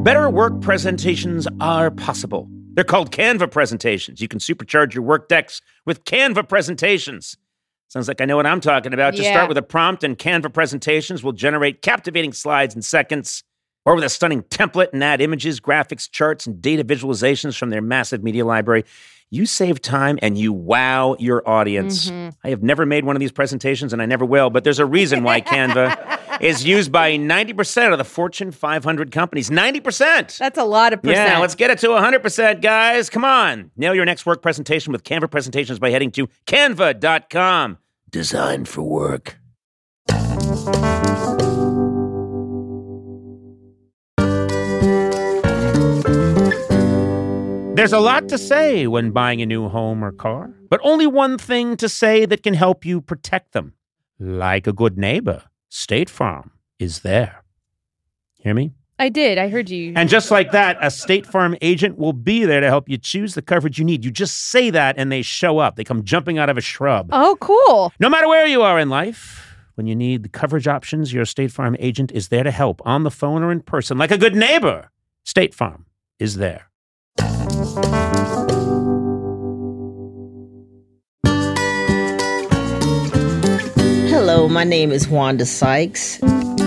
Better work presentations are possible. They're called Canva presentations. You can supercharge your work decks with Canva presentations. Sounds like I know what I'm talking about. Just start with a prompt, and Canva presentations will generate captivating slides in seconds, or with a stunning template and add images, graphics, charts, and data visualizations from their massive media library. You save time and you wow your audience. I have never made one of these presentations, and I never will, but there's a reason why Canva is used by 90% of the Fortune 500 companies. 90%! That's a lot of percent. Yeah, let's get it to 100%, guys. Come on. Nail your next work presentation with Canva presentations by heading to canva.com. Designed for work. There's a lot to say when buying a new home or car, but only one thing to say that can help you protect them. Like a good neighbor, State Farm is there. Hear me? I did. I heard you. And just like that, a State Farm agent will be there to help you choose the coverage you need. You just say that and they show up. They come jumping out of a shrub. Oh, cool. No matter where you are in life, when you need the coverage options, your State Farm agent is there to help on the phone or in person. Like a good neighbor, State Farm is there. Hello, my name is Wanda Sykes.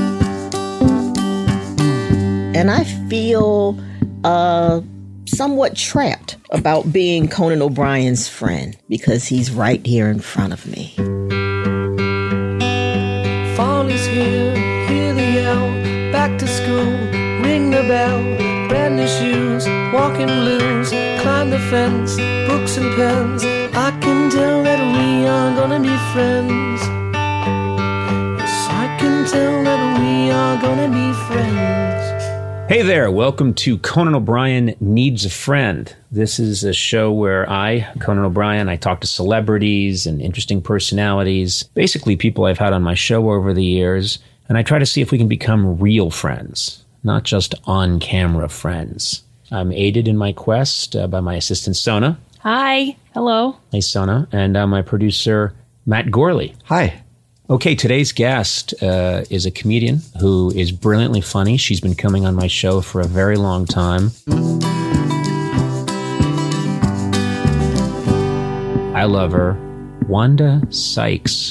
And I feel somewhat trapped about being Conan O'Brien's friend because he's right here in front of me. Fall is here, hear the yell, back to school, ring the bell, brand new shoes, walking blues, climb the fence, books and pens, I can tell that we are gonna be friends. Yes, I can tell that we are gonna be friends. Hey there, welcome to Conan O'Brien Needs a Friend. This is a show where I, Conan O'Brien, I talk to celebrities and interesting personalities, basically people I've had on my show over the years, and I try to see if we can become real friends, not just on-camera friends. I'm aided in my quest by my assistant, Sona. Hi. Hello. Hey, Sona. And my producer, Matt Gorley. Hi. Okay, today's guest is a comedian who is brilliantly funny. She's been coming on my show for a very long time. I love her. Wanda Sykes.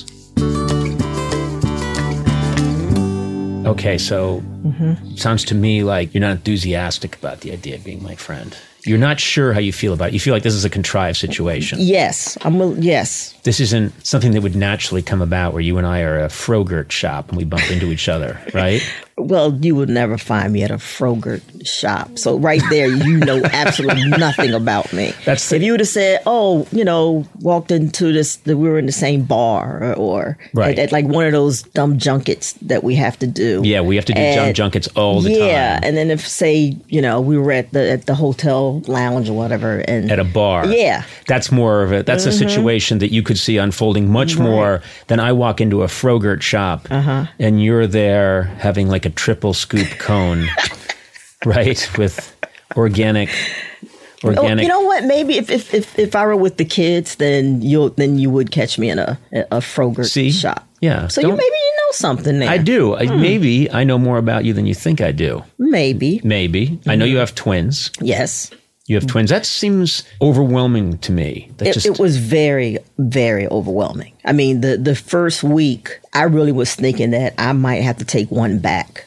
Okay, so sounds to me like you're not enthusiastic about the idea of being my friend. You're not sure how you feel about it. You feel like this is a contrived situation. Yes, yes. This isn't something that would naturally come about where you and I are at a Frogurt shop and we bump into each other, right? Well, you would never find me at a Frogurt shop. So right there, you know absolutely nothing about me. If you would have said, walked into this, we were in the same bar or right. at like one of those dumb junkets that we have to do. Yeah, we have to do dumb junkets all the time. Yeah, and then if, say, we were at the hotel lounge or whatever. And at a bar. Yeah. That's more of that's a situation that you could see unfolding much more than I walk into a Frogurt shop and you're there having like a triple scoop cone, right? With organic. You know what? Maybe if I were with the kids, then you would catch me in a Frogurt shop. Yeah. So maybe you know something there. I do. Maybe I know more about you than you think I do. Maybe. I know you have twins. Yes. You have twins. That seems overwhelming to me. It was very, very overwhelming. I mean, the first week, I really was thinking that I might have to take one back.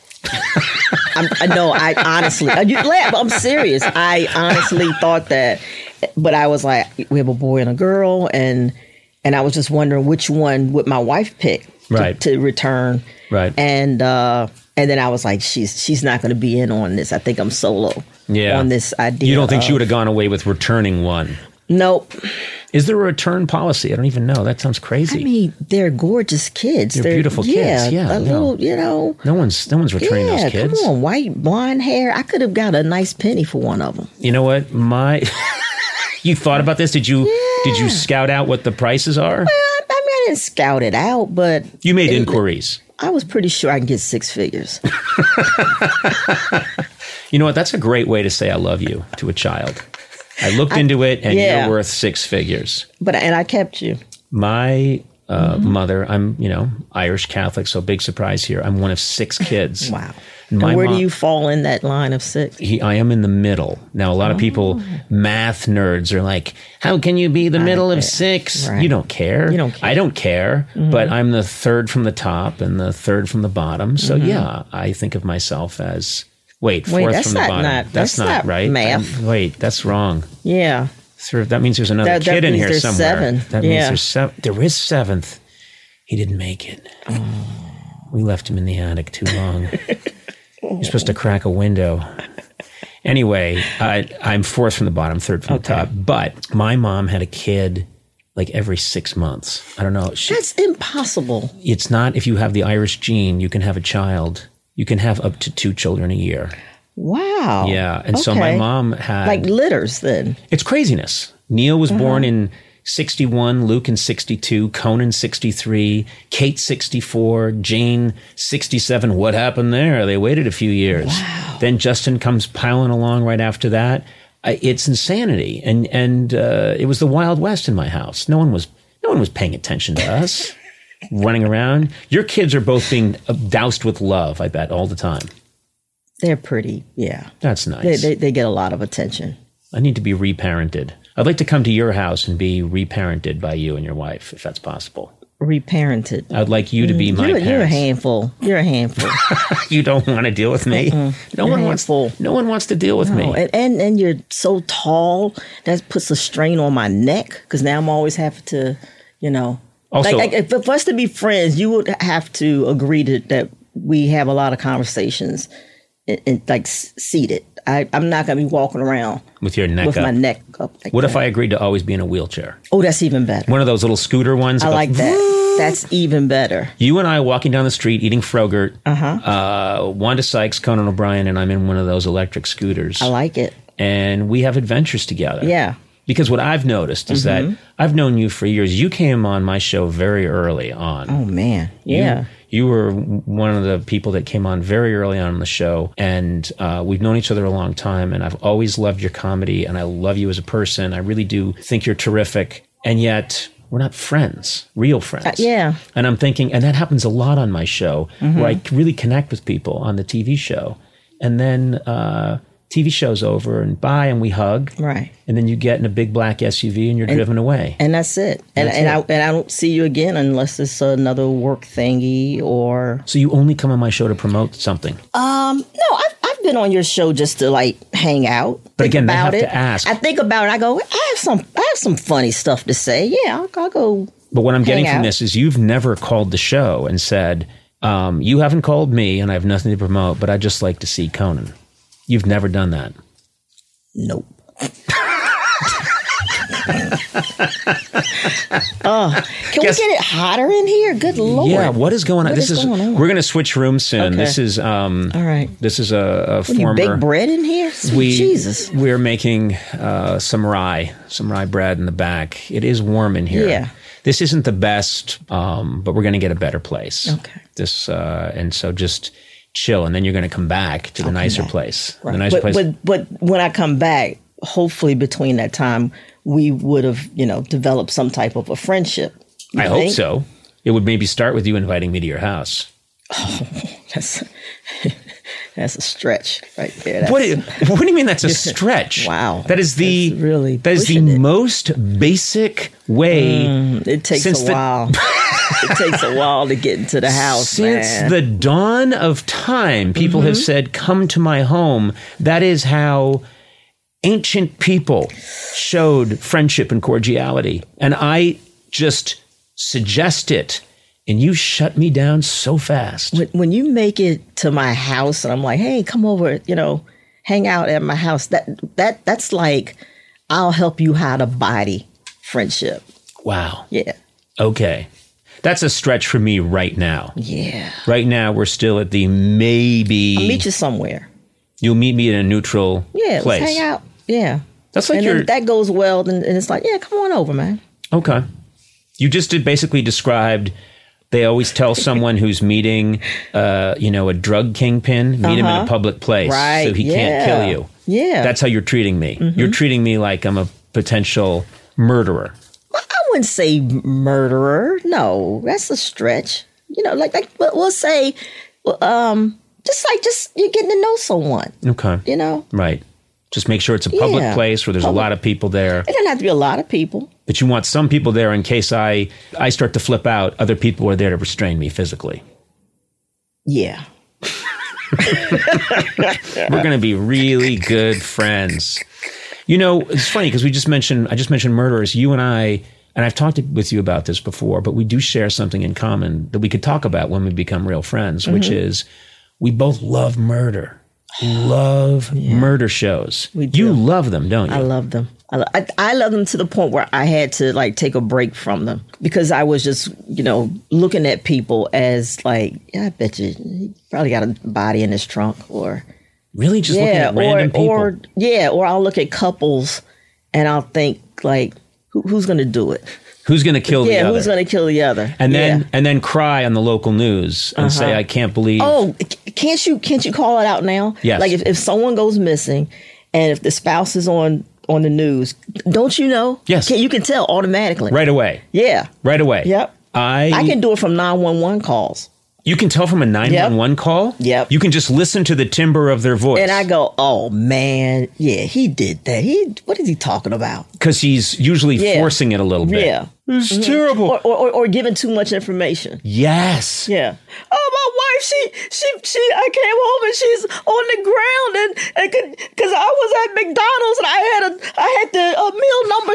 I honestly, I'm serious. I honestly thought that, but I was like, we have a boy and a girl, and I was just wondering which one would my wife pick to return. Right. And then I was like, she's not going to be in on this. I think I'm solo on this idea. You don't think she would have gone away with returning one? Nope. Is there a return policy? I don't even know. That sounds crazy. I mean, they're gorgeous kids. They're beautiful kids. Yeah. Little, No one's returning those kids. Come on, white, blonde hair. I could have got a nice penny for one of them. You know what? You thought about this? Did you scout out what the prices are? Well, I didn't scout it out, but you made inquiries. I was pretty sure I can get six figures. You know what? That's a great way to say I love you to a child. I looked into it, and you're worth six figures. And I kept you. My mother, I'm Irish Catholic, so big surprise here. I'm one of six kids. Wow. And where do you fall in that line of 6? I am in the middle. Now, a lot of people, math nerds, are like, how can you be the middle of 6? Right. You don't care. I don't care, but I'm the third from the top and the third from the bottom. So, yeah, I think of myself as, fourth from the bottom. That's not right. Math. That's wrong. Yeah. That means there's another kid in here somewhere. 7. That means there's 7. There is 7th. He didn't make it. We left him in the attic too long. You're supposed to crack a window. Anyway, I'm 4th from the bottom, 3rd from the top. But my mom had a kid like every 6 months. I don't know. That's impossible. It's not. If you have the Irish gene, you can have a child. You can have up to 2 children a year. Wow. Yeah. And so my mom had... Like litters then. It's craziness. Neil was born in 61, Luke in 62, Conan 63, Kate 64, Jane 67. What happened there? They waited a few years. Wow. Then Justin comes piling along right after that. It's insanity. And it was the Wild West in my house. No one was paying attention to us. Running around. Your kids are both being doused with love, I bet, all the time. They're pretty, yeah. That's nice. They get a lot of attention. I need to be reparented. I'd like to come to your house and be reparented by you and your wife, if that's possible. Reparented. I'd like you to be my parents. You're a handful. You're a handful. You don't want to deal with me. No one wants to deal with me. And you're so tall that puts a strain on my neck because now I'm always having to, Also, like for us to be friends, you would have to agree that we have a lot of conversations, like seated. I'm not going to be walking around with your neck with up. my neck up. Like what if I agreed to always be in a wheelchair? Oh, that's even better. One of those little scooter ones. I like that. That's even better. You and I walking down the street eating Frogurt. Wanda Sykes, Conan O'Brien, and I'm in one of those electric scooters. I like it. And we have adventures together. Yeah. Because what I've noticed is that I've known you for years. You came on my show very early on. Oh, man. Yeah. You were one of the people that came on very early on the show. And we've known each other a long time. And I've always loved your comedy. And I love you as a person. I really do think you're terrific. And yet we're not friends, real friends. Yeah. And I'm thinking, and that happens a lot on my show, where I really connect with people on the TV show. And then TV show's over and bye, and we hug. Right. And then you get in a big black SUV and you're driven away. And that's it. And I don't see you again unless it's another work thingy or... So you only come on my show to promote something? No, I've been on your show just to like hang out. But again, they have to ask. I think about it. I go, I have some funny stuff to say. Yeah, I'll go. But what I'm getting from this is you've never called the show and said, you haven't called me and I have nothing to promote, but I'd just like to see Conan. You've never done that. Nope. Can we get it hotter in here? Good Lord. Yeah, what is going on? We're going to switch rooms soon. Okay. This is all right. This is a former. You bake bread in here? Jesus. We're making some rye bread in the back. It is warm in here. Yeah. This isn't the best, but we're going to get a better place. Okay. And so just chill, and then you're going to come back to the nicer place. Right. The nicer place. But when I come back, hopefully between that time, we would have, developed some type of a friendship. I hope so. It would maybe start with you inviting me to your house. Oh, that's a stretch right there. What do you mean that's a stretch? Wow. That is the it. most basic way. It takes a while. It takes a while to get into the house, Since the dawn of time, people have said, come to my home. That is how ancient people showed friendship and cordiality. And I just suggest it. And you shut me down so fast. When you make it to my house and I'm like, hey, come over, hang out at my house. That's like, I'll help you how to body friendship. Wow. Yeah. Okay. That's a stretch for me right now. Yeah. Right now, we're still at the maybe. I'll meet you somewhere. You'll meet me in a neutral place. Let's hang out. Yeah. That's like if that goes well, then it's like, yeah, come on over, man. Okay. You just basically described. They always tell someone who's meeting, a drug kingpin, meet him in a public place, right. So he can't kill you. Yeah. That's how you're treating me. You're treating me like I'm a potential murderer. I wouldn't say murderer. No, that's a stretch. We'll say, just just you're getting to know someone. Okay. You know? Right. Just make sure it's a public place where there's a lot of people there. It doesn't have to be a lot of people. But you want some people there in case I start to flip out. Other people are there to restrain me physically. Yeah. We're going to be really good friends. You know, it's funny because I just mentioned murderers. You and I, and I've talked with you about this before, but we do share something in common that we could talk about when we become real friends, which is we both love murder. Love murder shows. You love them, don't you? I love them. I love them to the point where I had to like take a break from them because I was just, looking at people as like, yeah, I bet you he probably got a body in his trunk or. Really? Just looking at random people? Or I'll look at couples and I'll think like, who's going to do it? Who's going to kill the other? Yeah, who's going to kill the other? And then cry on the local news and say, I can't believe. Oh, can't you call it out now? Yes. Like if someone goes missing and if the spouse is on the news, don't you know? Yes. You can tell automatically. Right away. Yeah. Right away. Yep. I can do it from 911 calls. You can tell from a 911 call? Yep. You can just listen to the timbre of their voice. And I go, oh, man, yeah, he did that. What is he talking about? Because he's usually forcing it a little bit. Yeah. It's terrible. Or giving too much information. Yes. Yeah. Oh, my wife, she I came home and she's on the ground and because I was at McDonald's and I had the meal number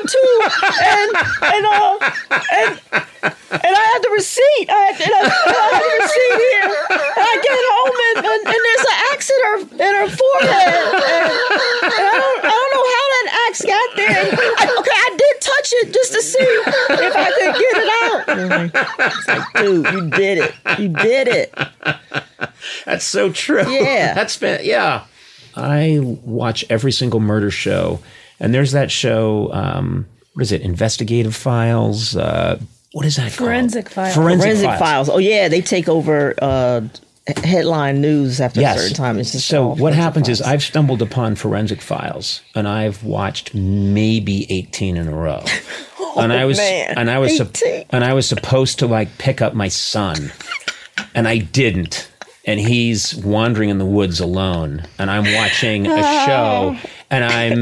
2 and I had the receipt. I had the receipt here. And I get home and there's an axe in her forehead. And I don't know how that axe got there. I did touch it just to see if I could get it out. It's like, dude, you did it. You did it. That's so true. Yeah. I watch every single murder show. And there's that show, what is it? Investigative Files. What is that Forensic called? Files. Forensic Files. Oh, yeah. They take over headline news after a certain time. It's just so what happens is I've stumbled upon Forensic Files and I've watched maybe 18 in a row. And I was supposed to like pick up my son and I didn't. And he's wandering in the woods alone and I'm watching a show and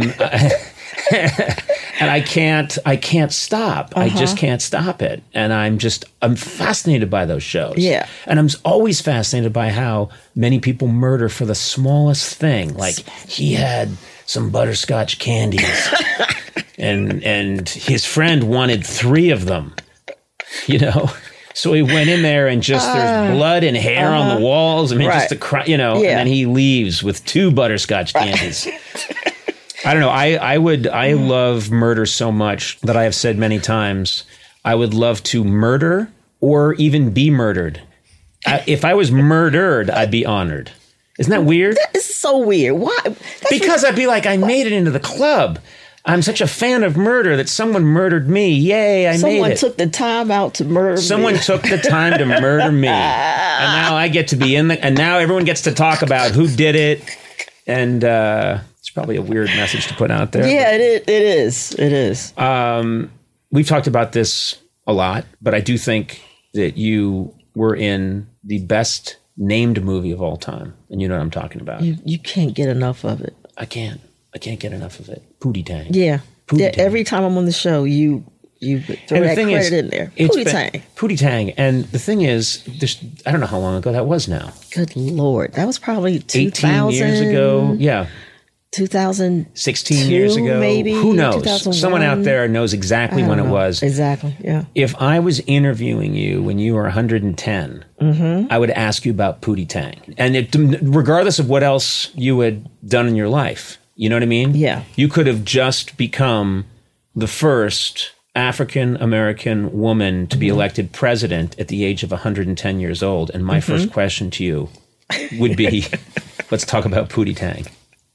and I can't stop. I just can't stop it. And I'm fascinated by those shows. Yeah. And I'm always fascinated by how many people murder for the smallest thing. Like he had some butterscotch candies and his friend wanted 3 of them, So he went in there and just there's blood and hair on the walls. I mean, just a cry, and then he leaves with 2 butterscotch candies. I don't know. I love murder so much that I have said many times, I would love to murder or even be murdered. If I was murdered, I'd be honored. Isn't that weird? That is so weird. Why? Because I'd be like, I made it into the club. I'm such a fan of murder that someone murdered me. Yay, I made it. Someone took the time out to murder me. Someone took the time to murder me. And now I get to be and now everyone gets to talk about who did it. And it's probably a weird message to put out there. Yeah, it is. It is. We've talked about this a lot, but I do think that you were in the best named movie of all time. And you know what I'm talking about. You can't get enough of it. I can't get enough of it. Pootie Tang. Yeah. Pootie Tang. Every time I'm on the show, you throw that credit in there. Pootie Tang. Pootie Tang. And the thing is, I don't know how long ago that was now. Good Lord. That was probably 18 years ago. Yeah. 2016 years ago. Maybe. Who knows? Someone out there knows exactly when it was. Exactly. Yeah. If I was interviewing you when you were 110, I would ask you about Pootie Tang. And regardless of what else you had done in your life, you know what I mean? Yeah. You could have just become the first African-American woman to be elected president at the age of 110 years old. And my first question to you would be, let's talk about Pootie Tang.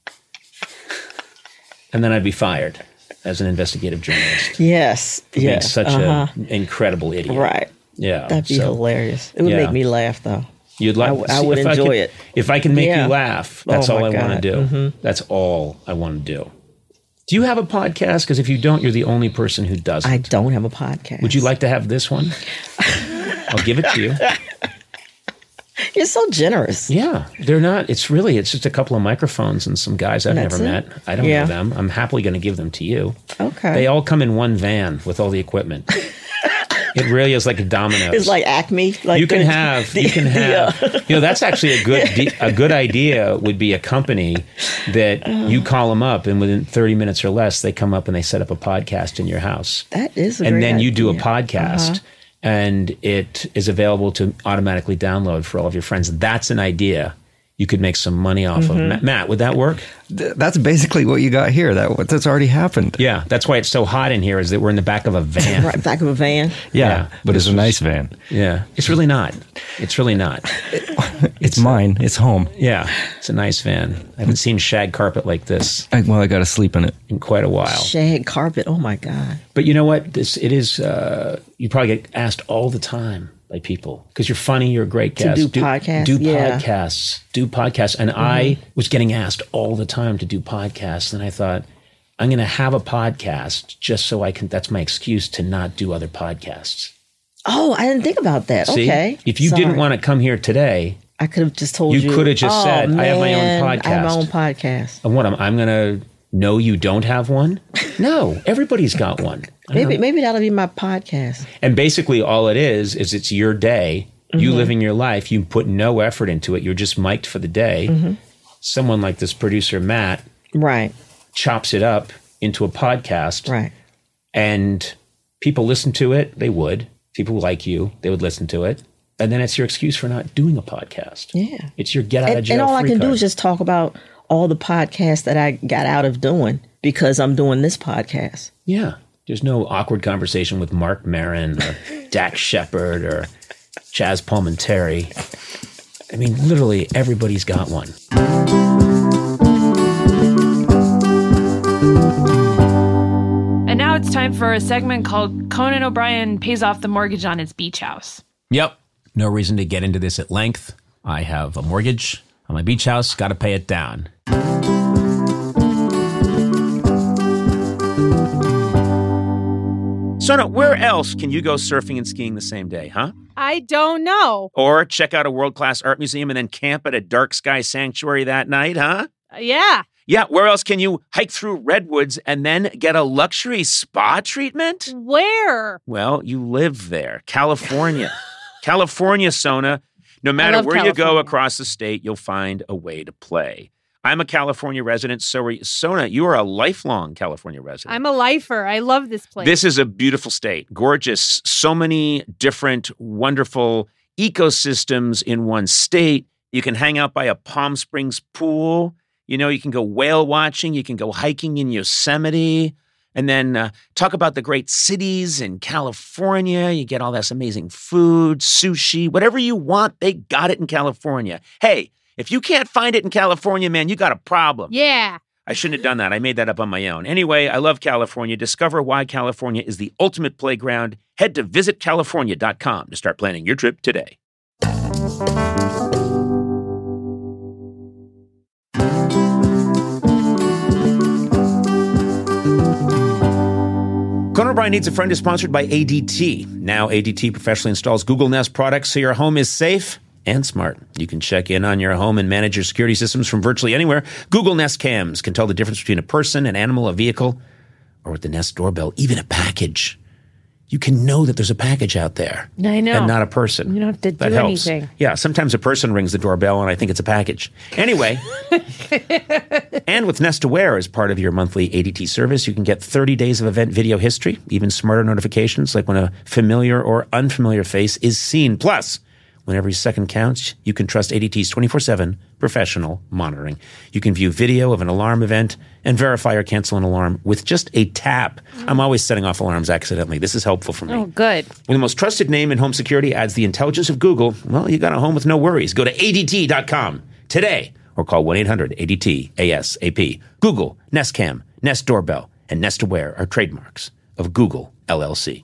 And then I'd be fired as an investigative journalist. Yes. Being such an incredible idiot. Right. Yeah. That'd be hilarious. It would make me laugh, though. You'd like. I would enjoy it. If I can make you laugh, that's all I want to do. That's all I want to do. Do you have a podcast? Because if you don't, you're the only person who doesn't. I don't have a podcast. Would you like to have this one? I'll give it to you. You're so generous. Yeah, they're not. It's just a couple of microphones and some guys I've never met. I don't know them. I'm happily going to give them to you. Okay. They all come in one van with all the equipment. It really is like a Domino's. It's like Acme. Like you can have. That's actually a good idea. Would be a company that you call them up, and within 30 minutes or less, they come up and they set up a podcast in your house. That is, and then you do a podcast, and it is available to automatically download for all of your friends. That's an idea you could make some money off of. Matt, would that work? That's basically what you got here. That's already happened. Yeah, that's why it's so hot in here, is that we're in the back of a van. Right, back of a van. Yeah, but it's a nice van. Yeah, it's really not. It's really not. It's mine. It's home. Yeah, it's a nice van. I haven't seen shag carpet like this. I got to sleep in it. In quite a while. Shag carpet, oh my God. But you know what? It is, you probably get asked all the time by people, because you're funny, you're a great guest. To do podcasts. Do podcasts. And I was getting asked all the time to do podcasts. And I thought, I'm going to have a podcast just so that's my excuse to not do other podcasts. Oh, I didn't think about that. See? Okay. If you didn't want to come here today, I could have just told you. You could have just said, I have my own podcast. I have my own podcast. And what, I'm going to know you don't have one? No, everybody's got one. Maybe that'll be my podcast. And basically all it is it's your day. You living your life. You put no effort into it. You're just mic'd for the day. Someone like this producer, Matt, chops it up into a podcast. Right. And people listen to it. They would. People like you. They would listen to it. And then it's your excuse for not doing a podcast. Yeah. It's your get out of jail And all free I can card. do is just talk about all the podcasts that I got out of doing because I'm doing this podcast. Yeah. There's no awkward conversation with Mark Maron or Dax Shepard or Chaz Palminteri. I mean, literally everybody's got one. And now it's time for a segment called Conan O'Brien Pays Off the Mortgage on His Beach House. Yep. No reason to get into this at length. I have a mortgage on my beach house. Got to pay it down. Sona, where else can you go surfing and skiing the same day, huh? I don't know. Or check out a world-class art museum and then camp at a dark sky sanctuary that night, huh? Yeah. Yeah, where else can you hike through redwoods and then get a luxury spa treatment? Where? Well, you live there. California. California, Sona. No matter where you go across the state, you'll find a way to play. I'm a California resident, so are you. Sona, you are a lifelong California resident. I'm a lifer. I love this place. This is a beautiful state. Gorgeous. So many different, wonderful ecosystems in one state. You can hang out by a Palm Springs pool. You know, you can go whale watching. You can go hiking in Yosemite. And then talk about the great cities in California. You get all this amazing food, sushi, whatever you want, they got it in California. Hey, if you can't find it in California, man, you got a problem. Yeah. I shouldn't have done that. I made that up on my own. Anyway, I love California. Discover why California is the ultimate playground. Head to visitcalifornia.com to start planning your trip today. Conan O'Brien Needs a Friend is sponsored by ADT. Now ADT professionally installs Google Nest products so your home is safe and smart. You can check in on your home and manage your security systems from virtually anywhere. Google Nest Cams can tell the difference between a person, an animal, a vehicle, or with the Nest doorbell, even a package. You can know that there's a package out there. I know. And not a person. You don't have to that do helps. anything. Yeah, sometimes a person rings the doorbell and I think it's a package. Anyway, and with Nest Aware as part of your monthly ADT service, you can get 30 days of event video history, even smarter notifications like when a familiar or unfamiliar face is seen. Plus, when every second counts, you can trust ADT's 24/7 professional monitoring. You can view video of an alarm event and verify or cancel an alarm with just a tap. I'm always setting off alarms accidentally. This is helpful for me. Oh, good. When the most trusted name in home security adds the intelligence of Google, well, you got a home with no worries. Go to ADT.com today or call 1-800-ADT-ASAP. Google, Nest Cam, Nest Doorbell, and Nest Aware are trademarks of Google, LLC.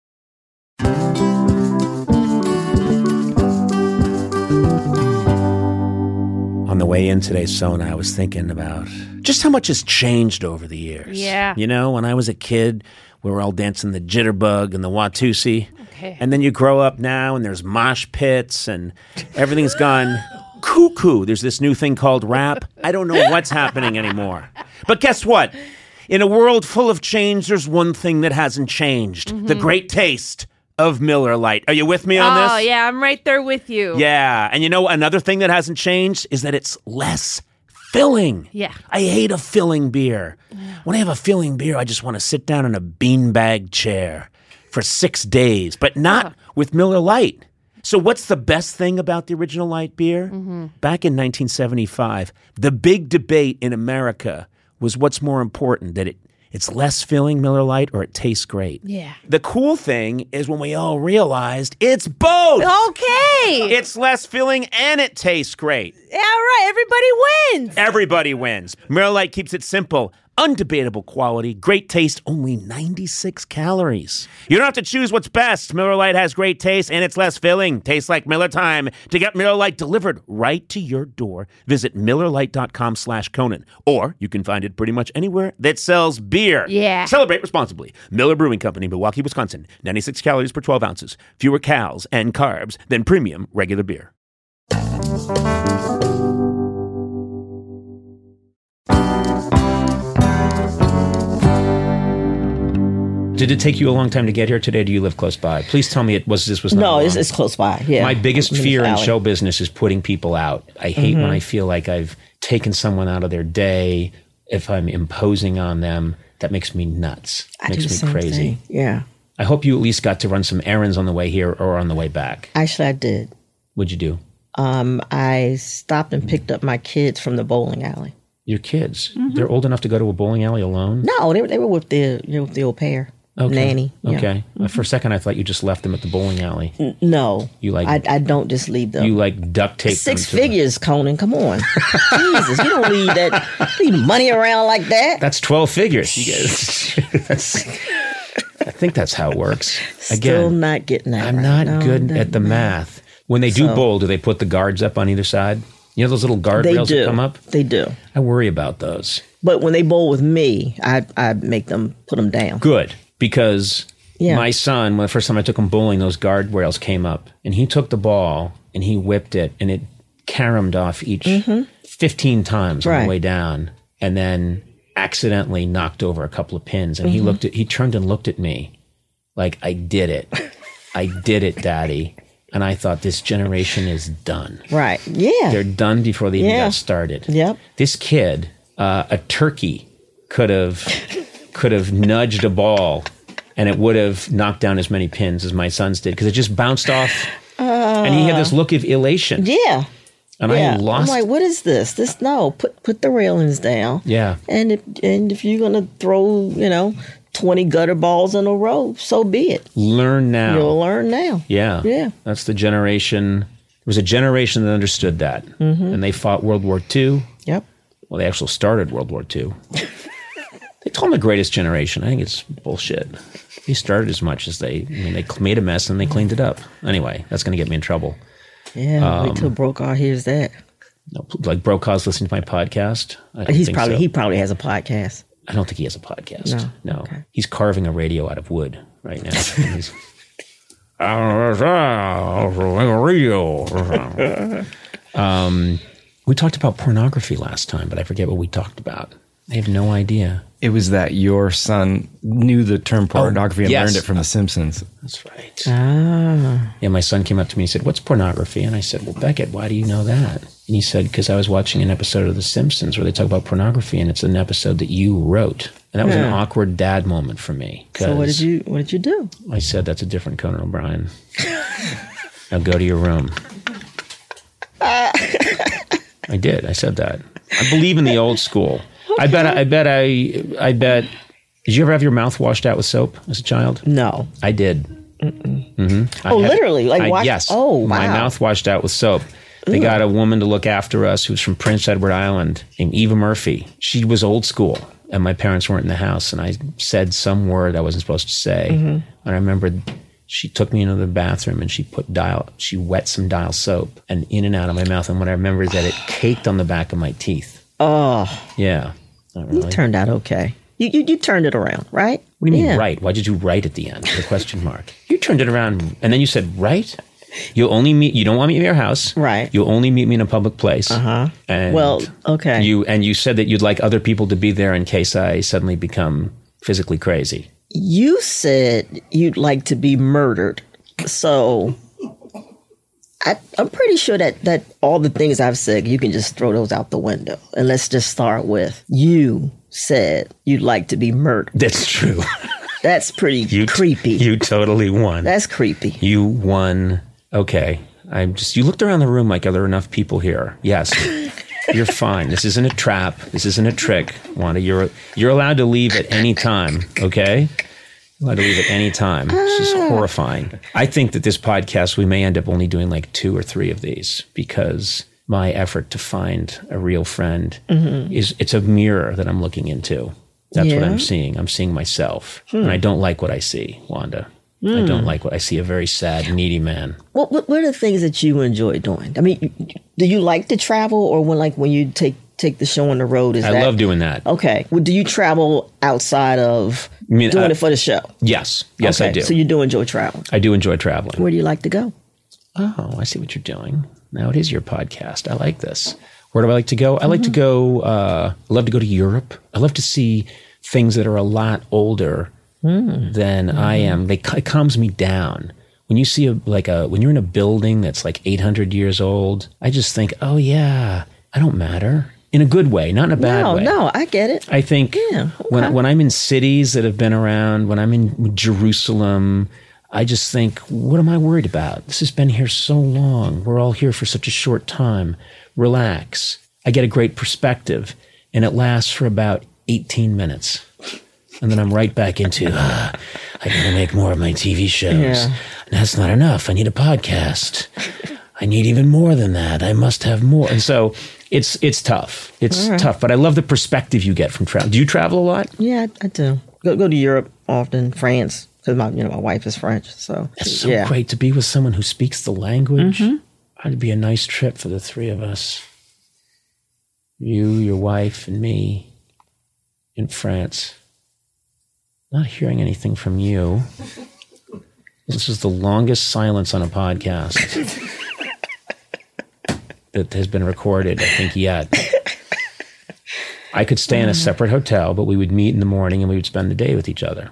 On the way in today, Sona, I was thinking about just how much has changed over the years. Yeah. You know, when I was a kid, we were all dancing the jitterbug and the Watusi. And then you grow up now and there's mosh pits and everything's gone cuckoo. There's this new thing called rap. I don't know what's happening anymore. But guess what? In a world full of change, there's one thing that hasn't changed. The great taste of Miller Lite. Are you with me on this? Oh, yeah, I'm right there with you. Yeah. And you know, another thing that hasn't changed is that it's less filling. Yeah. I hate a filling beer. When I have a filling beer, I just want to sit down in a beanbag chair for 6 days, but not with Miller Lite. So what's the best thing about the original light beer? Back in 1975, the big debate in America was what's more important, that it's less filling, Miller Lite, or it tastes great. Yeah. The cool thing is when we all realized it's both. Okay. It's less filling and it tastes great. Yeah, right. Everybody wins. Everybody wins. Miller Lite keeps it simple. Undebatable quality, great taste, only 96 calories. You don't have to choose what's best. Miller Lite has great taste and it's less filling. Tastes like Miller time. To get Miller Lite delivered right to your door, visit MillerLite.com/Conan. Or you can find it pretty much anywhere that sells beer. Yeah. Celebrate responsibly. Miller Brewing Company, Milwaukee, Wisconsin. 96 calories per 12 ounces. Fewer calories and carbs than premium regular beer. Did it take you a long time to get here today? Do you live close by? Please tell me this was not No, long. it's close by. Yeah. My biggest fear in Valley. show business is putting people out. I hate when I feel like I've taken someone out of their day. If I'm imposing on them, that makes me nuts. I do the Makes me same crazy. thing. Yeah. I hope you at least got to run some errands on the way here or on the way back. Actually, I did. What'd you do? I stopped and picked up my kids from the bowling alley. Your kids? They're old enough to go to a bowling alley alone? No, they were with the au pair. Okay. Nanny. Yeah. Okay. For a second, I thought you just left them at the bowling alley. No. You I don't just leave them. You duct tape them. Six figures, Conan. Come on. Jesus, you don't leave money around like that. That's 12 figures. You get, I think that's how it works. Still not getting that. I'm right. not good at the math. When they do bowl, do they put the guards up on either side? You know those little guardrails that come up? They do. I worry about those. But when they bowl with me, I make them put them down. Good. Because my son, when the first time I took him bowling, those guardrails came up. And he took the ball and he whipped it. And it caromed off each 15 times on the way down. And then accidentally knocked over a couple of pins. And he turned and looked at me like, I did it. I did it, Daddy. And I thought, this generation is done. Right. Yeah. They're done before they even got started. Yep. This kid, a turkey, could have nudged a ball and it would have knocked down as many pins as my son's did because it just bounced off. And he had this look of elation. Yeah. And I lost. I'm like, what is this? Put the railings down. Yeah. And if you're gonna throw, 20 gutter balls in a row, so be it. Learn now. You'll learn now. Yeah. Yeah. That's the generation. There was a generation that understood that. And they fought World War II. Yep. Well, they actually started World War II. They call them the greatest generation. I think it's bullshit. They started as much as they made a mess and they cleaned it up. Anyway, that's going to get me in trouble. Yeah, wait till Brokaw hears that. Like Brokaw's listening to my podcast. He probably has a podcast. I don't think he has a podcast. No. Okay. He's carving a radio out of wood right now. He's radio. We talked about pornography last time, but I forget what we talked about. I have no idea. It was that your son knew the term pornography and learned it from The Simpsons. That's right. Ah. Yeah, my son came up to me and said, "What's pornography?" And I said, "Well, Beckett, why do you know that?" And he said, "Because I was watching an episode of The Simpsons where they talk about pornography, and it's an episode that you wrote." And that was an awkward dad moment for me. So what did you do? I said, "That's a different Conan O'Brien." Now go to your room. I did. I said that. I believe in the old school. Okay. I bet. Did you ever have your mouth washed out with soap as a child? No. I did. Literally? Yes. Oh, wow. My mouth washed out with soap. They got a woman to look after us who's from Prince Edward Island named Eva Murphy. She was old school, and my parents weren't in the house, and I said some word I wasn't supposed to say. And I remember she took me into the bathroom, and she wet some Dial soap and in and out of my mouth. And what I remember is that it caked on the back of my teeth. Oh. Yeah. Not really. You turned out okay. You turned it around, right? What do you mean, right? Why did you write at the end? The question mark. You turned it around, and then you said, right? You don't want to meet me at your house. Right. You'll only meet me in a public place. And okay. You said that you'd like other people to be there in case I suddenly become physically crazy. You said you'd like to be murdered. So I'm pretty sure that all the things I've said, you can just throw those out the window. And let's just start with, you said you'd like to be murdered. That's true. That's pretty creepy. You totally won. That's creepy. You won. Okay. You looked around the room like, are there enough people here? Yes. You're fine. This isn't a trap. This isn't a trick. Wanda, you're allowed to leave at any time, okay? You're allowed to leave at any time. This is horrifying. I think that this podcast, we may end up only doing like 2 or 3 of these because my effort to find a real friend it's a mirror that I'm looking into. That's what I'm seeing. I'm seeing myself. And I don't like what I see, Wanda. I don't like what I see, a very sad, needy man. What are the things that you enjoy doing? I mean, do you like to travel, or when you take the show on the road? I love doing that. Okay. Well, do you travel outside of doing it for the show? Yes. Yes, okay. I do. So you do enjoy traveling? I do enjoy traveling. Where do you like to go? Oh, I see what you're doing. Now it is your podcast. I like this. Where do I like to go? I like to go, I love to go to Europe. I love to see things that are a lot older than I am. It calms me down. When you see when you're in a building that's like 800 years old, I just think, oh yeah, I don't matter. In a good way, not in a bad way. No, I get it. I think when I'm in cities that have been around, when I'm in Jerusalem, I just think, what am I worried about? This has been here so long. We're all here for such a short time. Relax. I get a great perspective, and it lasts for about 18 minutes. And then I'm right back into, I gotta make more of my TV shows. Yeah. That's not enough. I need a podcast. I need even more than that. I must have more. And so it's tough. It's tough, but I love the perspective you get from travel. Do you travel a lot? Yeah, I do. Go to Europe often, France, because my wife is French. So it's so great to be with someone who speaks the language. It'd be a nice trip for the 3 of us. You, your wife, and me in France. Not hearing anything from you. This is the longest silence on a podcast that has been recorded, I think, yet. I could stay in a separate hotel, but we would meet in the morning and we would spend the day with each other.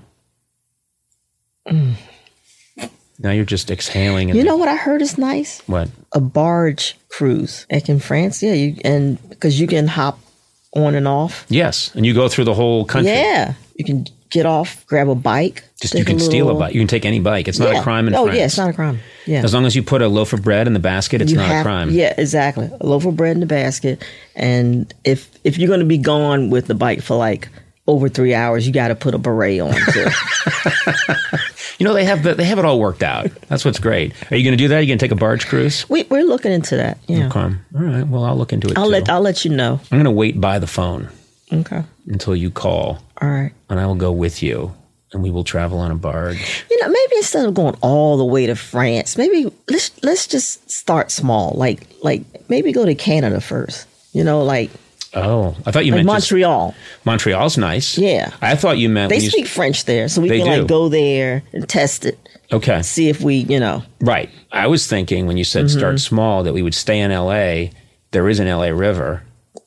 Now you're just exhaling. You know what I heard is nice? What? A barge cruise. Like in France, because you can hop on and off. Yes, and you go through the whole country. Yeah, you can get off, grab a bike. You can steal a bike. You can take any bike. It's not a crime in France. Oh, yeah, it's not a crime. Yeah. As long as you put a loaf of bread in the basket, it's not a crime. Yeah, exactly. A loaf of bread in the basket. And if you're going to be gone with the bike for like over 3 hours, you got to put a beret on too. They have it all worked out. That's what's great. Are you going to do that? Are you going to take a barge cruise? We're looking into that. Yeah. Okay. All right. Well, I'll look into it. I'll let you know. I'm going to wait by the phone. Okay. Until you call. All right. And I will go with you, and we will travel on a barge. Maybe instead of going all the way to France, maybe let's just start small. Like maybe go to Canada first. Oh, I thought you meant Montreal. Montreal's nice. Yeah. I thought you meant... They speak French there, so we can go there and test it. Okay. See if we, Right. I was thinking when you said start small that we would stay in L.A. There is an L.A. river.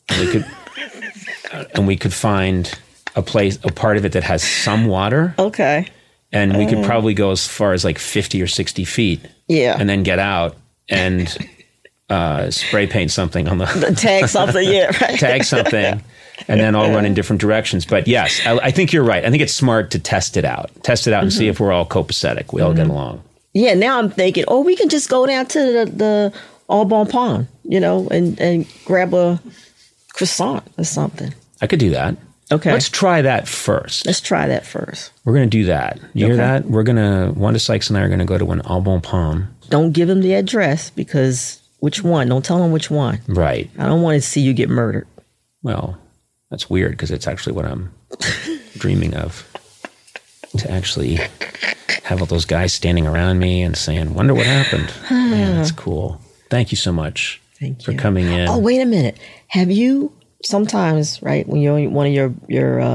And we could find a part of it that has some water. Okay. And we could probably go as far as like 50 or 60 feet. Yeah. And then get out and... spray paint something on the tag something, right. Tag something, and then all run in different directions. But yes, I think you're right. I think it's smart to test it out and see if we're all copacetic. We all get along. Yeah. Now I'm thinking, we can just go down to the Au Bon Pain, and grab a croissant or something. I could do that. Okay. Let's try that first. We're going to do that. You hear that? Wanda Sykes and I are going to go to an Au Bon Pain. Don't give him the address because... Which one? Don't tell them which one. Right. I don't want to see you get murdered. Well, that's weird because it's actually what I'm dreaming of. To actually have all those guys standing around me and saying, wonder what happened. Yeah, that's cool. Thank you so much for coming in. Oh, wait a minute. Have you sometimes, right, when you're in one of your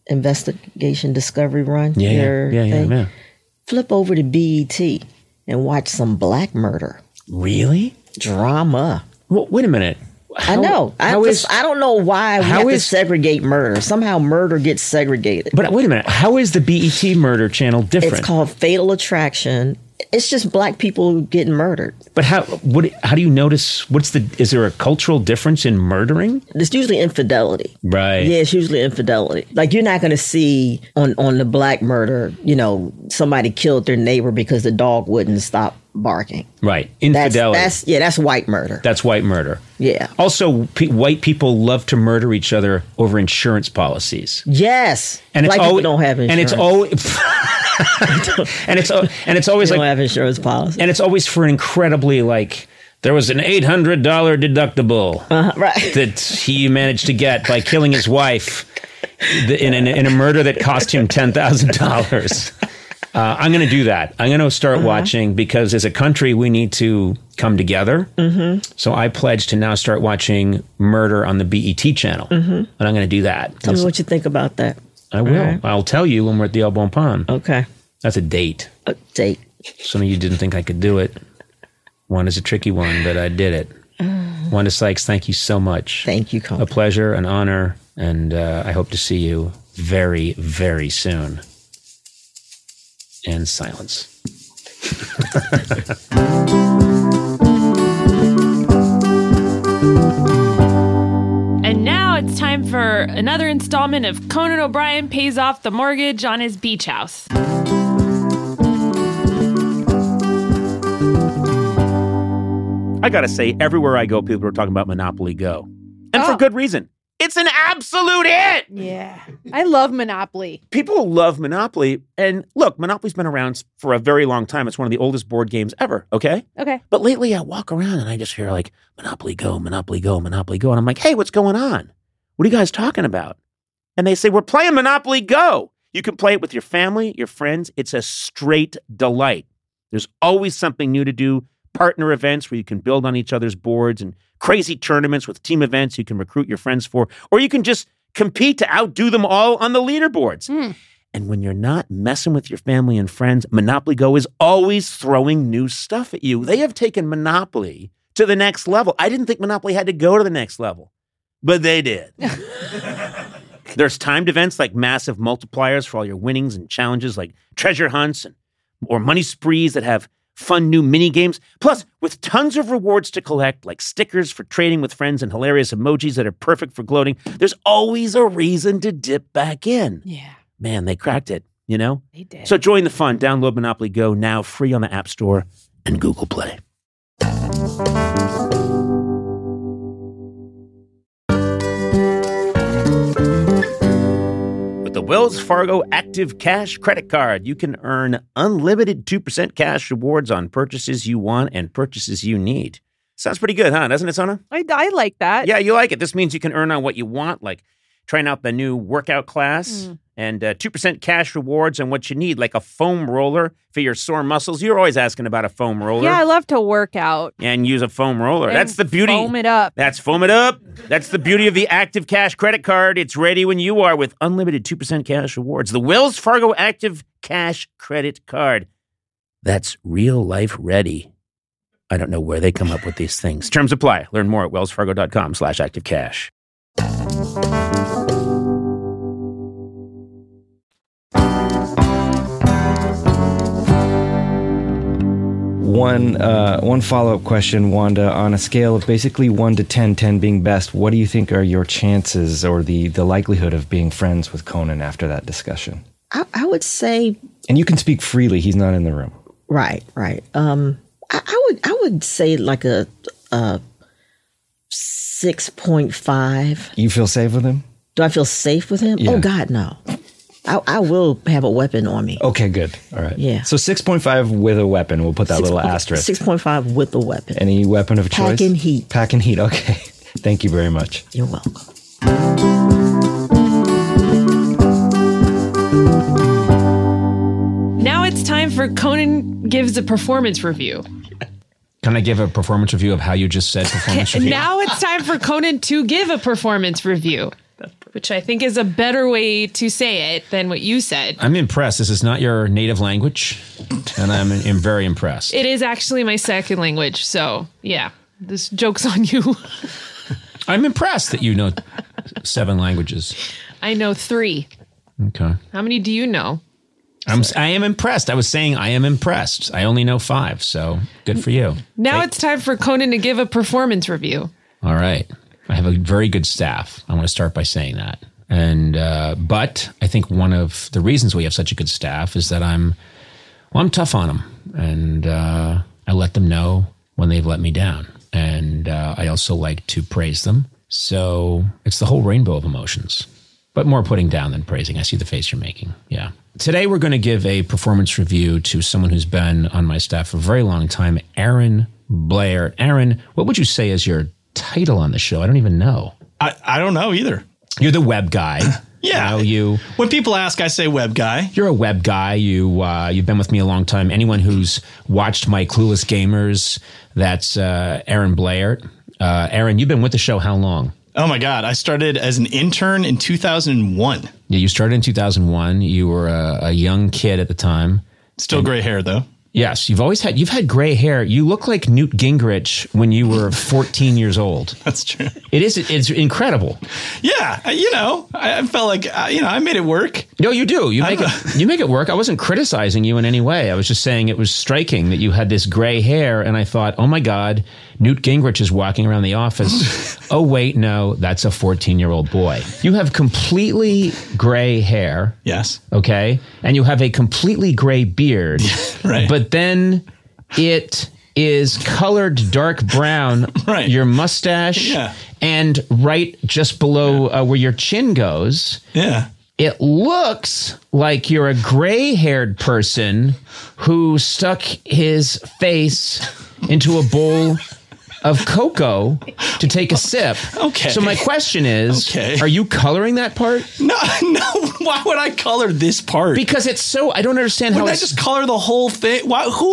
Investigation Discovery Run. Yeah. Flip over to BET and watch some black murder. Really? Drama. Well, wait a minute. I know. I don't know why we have to segregate murder. Somehow murder gets segregated. But wait a minute. How is the BET murder channel different? It's called Fatal Attraction. It's just black people getting murdered. But how do you notice, is there a cultural difference in murdering? It's usually infidelity. Right. Yeah, it's usually infidelity. Like, you're not going to see on the black murder, somebody killed their neighbor because the dog wouldn't stop barking. Right. Infidelity. That's white murder. That's white murder. Yeah. Also, white people love to murder each other over insurance policies. Yes. And black people don't have insurance. And it's always... and it's always they don't have insurance policy. And it's always for an incredibly, there was an $800 deductible right. that he managed to get by killing his wife in a murder that cost him $10,000. I'm going to do that. I'm going to start watching, because as a country, we need to come together. Mm-hmm. So I pledge to now start watching murder on the BET channel. Mm-hmm. And I'm going to do that. Tell me what you think about that. I will. Right. I'll tell you when we're at the El Bon Pan. Okay. That's a date. A date. Some of you didn't think I could do it. One is a tricky one, but I did it. Wanda Sykes, thank you so much. Thank you, Colin. A pleasure, an honor, and I hope to see you very, very soon. And silence. And now it's time for another installment of Conan O'Brien Pays Off the Mortgage on His Beach House. I gotta say, everywhere I go, people are talking about Monopoly Go. And for good reason. It's an absolute hit! Yeah. I love Monopoly. People love Monopoly. And look, Monopoly's been around for a very long time. It's one of the oldest board games ever, okay? Okay. But lately I walk around and I just hear Monopoly Go, Monopoly Go, Monopoly Go. And I'm like, hey, what's going on? What are you guys talking about? And they say, we're playing Monopoly Go. You can play it with your family, your friends. It's a straight delight. There's always something new to do. Partner events where you can build on each other's boards, and crazy tournaments with team events you can recruit your friends for, or you can just compete to outdo them all on the leaderboards. And when you're not messing with your family and friends, Monopoly Go is always throwing new stuff at you. They have taken Monopoly to the next level. I didn't think Monopoly had to go to the next level, but they did. There's timed events like massive multipliers for all your winnings and challenges like treasure hunts or money sprees that have fun new mini games, plus with tons of rewards to collect, like stickers for trading with friends and hilarious emojis that are perfect for gloating. There's always a reason to dip back in. Yeah. Man, they cracked it, you know? They did. So join the fun. Download Monopoly Go now, free on the App Store and Google Play. The Wells Fargo Active Cash Credit Card. You can earn unlimited 2% cash rewards on purchases you want and purchases you need. Sounds pretty good, huh? Doesn't it, Sona? I like that. Yeah, you like it. This means you can earn on what you want, like trying out the new workout class and 2% cash rewards on what you need, like a foam roller for your sore muscles. You're always asking about a foam roller. Yeah, I love to work out. And use a foam roller. And that's the beauty. Foam it up. That's foam it up. That's the beauty of the Active Cash Credit Card. It's ready when you are with unlimited 2% cash rewards. The Wells Fargo Active Cash Credit Card. That's real life ready. I don't know where they come up with these things. Terms apply. Learn more at wellsfargo.com/activecash. One follow-up question, Wanda. On a scale of basically 1 to 10, 10 being best, what do you think are your chances or the likelihood of being friends with Conan after that discussion? I would say... And you can speak freely. He's not in the room. Right. I would say like a 6.5. You feel safe with him? Do I feel safe with him? Yeah. Oh, God, no. I will have a weapon on me. Okay, good. All right. Yeah. So 6.5 with a weapon. We'll put that little asterisk. 6.5 with a weapon. Any weapon of choice? Pack and heat. Pack and heat. Okay. Thank you very much. You're welcome. Now it's time for Conan Gives a Performance Review. Can I give a performance review of how you just said performance review? Now it's time for Conan to give a performance review. That's perfect. which I think is a better way to say it than what you said. I'm impressed. This is not your native language, and I'm very impressed. It is actually my second language, so yeah, this joke's on you. I'm impressed that you know 7 languages. I know 3. Okay. How many do you know? I am impressed. I was saying I am impressed. I only know 5, so good for you. Now it's time for Conan to give a performance review. All right. I have a very good staff. I want to start by saying that. And but I think one of the reasons we have such a good staff is that I'm tough on them, and I let them know when they've let me down, and I also like to praise them. So it's the whole rainbow of emotions, but more putting down than praising. I see the face you're making. Yeah. Today we're going to give a performance review to someone who's been on my staff for a very long time, Aaron Blair. Aaron, what would you say is your title on the show? I don't even know. I don't know either. You're the web guy. Yeah. When people ask, I say web guy. You're a web guy. You've been with me a long time. Anyone who's watched my Clueless Gamers, that's Aaron Blair. Aaron, you've been with the show how long? Oh my God. I started as an intern in 2001. Yeah, you started in 2001. You were a young kid at the time. Still gray hair though. Yes, you've had gray hair. You look like Newt Gingrich when you were 14 years old. That's true. It's incredible. Yeah, I felt like I made it work. No, you do. You make it work. I wasn't criticizing you in any way. I was just saying it was striking that you had this gray hair, and I thought, oh my God, Newt Gingrich is walking around the office. Oh wait, no, that's a 14-year-old boy. You have completely gray hair. Yes. Okay, and you have a completely gray beard. Right. But then it is colored dark brown. Right. Your mustache. Yeah. And right just below where your chin goes. Yeah. It looks like you're a gray-haired person who stuck his face into a bowl of cocoa to take a sip. Okay. So my question is, Are you coloring that part? No. Why would I color this part? Because it's so, I don't understand Wouldn't I just color the whole thing?